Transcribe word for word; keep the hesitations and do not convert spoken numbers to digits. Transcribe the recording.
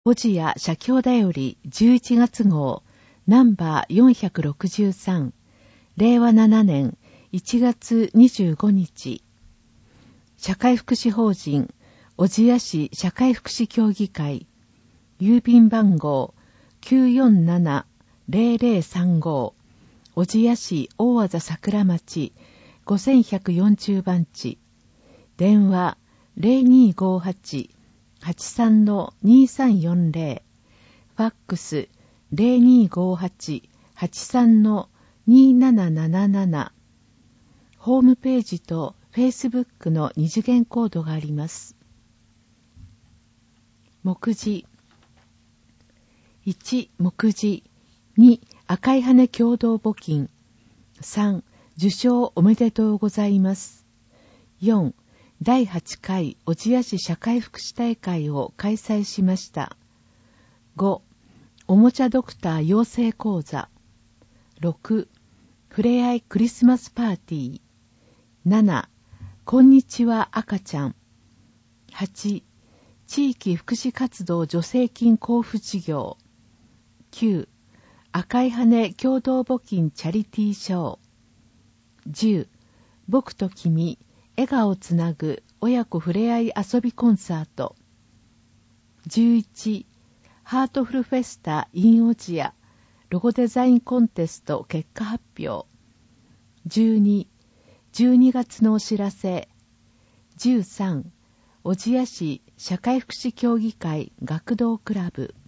おじや社協だよりじゅういちがつ号ナンバーよんひゃくろくじゅうさんれいわななねんいちがつにじゅうごにち、社会福祉法人小千谷市社会福祉協議会、郵便番号 きゅうよんななぜろぜろさんご 小千谷市大字桜町ごせんひゃくよんじゅうばんち、電話 ゼロにーごーはち はちさんのにさんよんぜろ、ファックス ゼロにーごーはち はちさんのになななななな、ホームページとフェイスブックの二次元コードがあります。目次いち、目次に、赤い羽共同募金さん、受賞おめでとうございますよん、だいはちかい小千谷市社会福祉大会を開催しました。ご、おもちゃドクター養成講座。ろく、ふれあいクリスマスパーティー。なな、こんにちは赤ちゃん。はち、地域福祉活動助成金交付事業。きゅう、赤い羽共同募金チャリティーショー。じゅう、僕と君笑顔つなぐ親子ふれあい遊びコンサート。じゅういち、ハートフルフェスタ in 小千谷ロゴデザインコンテスト結果発表。じゅうに、じゅうにがつのお知らせ。じゅうさん、小千谷市社会福祉協議会学童クラブ。